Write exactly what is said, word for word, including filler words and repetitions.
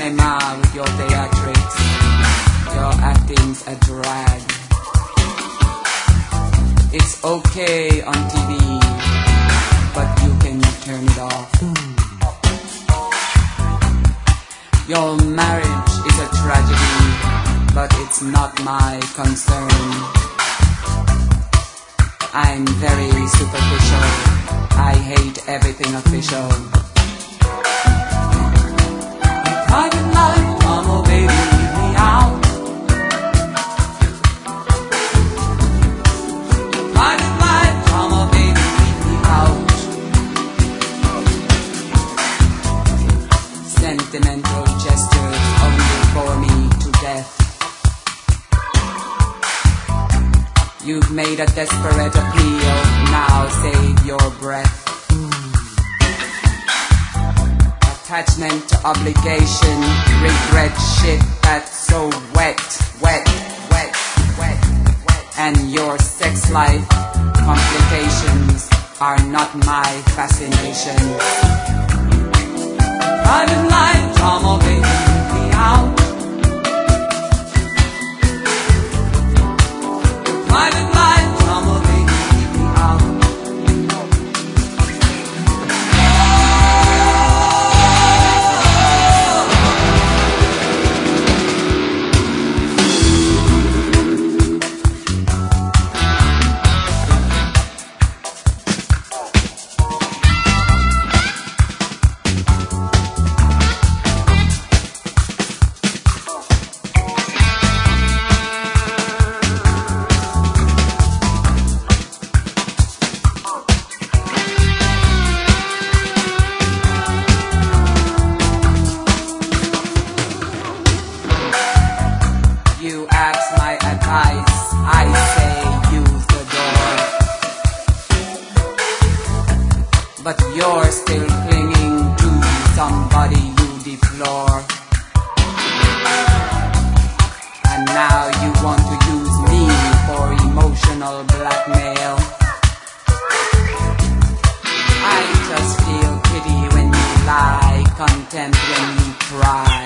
cinema with your theatrics. Your acting's a drag. It's okay on T V, but you can turn it off. Your marriage is a tragedy, but it's not my concern. I'm very superficial. I hate everything official. Private life, mama, baby, leave me out. Private life, mama, baby, leave me out. Sentimental gestures only bore me to death. You've made a desperate appeal, now save your breath. Attachment to obligation, regret shit that's so wet, wet, wet, wet, wet. And your sex life complications are not my fascination. Private life, drama, baby, leave me out. Private life, drama, baby, leave me out. You ask my advice, I say use the door. But you're still clinging to somebody you deplore. And now you want to use me for emotional blackmail. I just feel pity when you lie, contempt when you cry.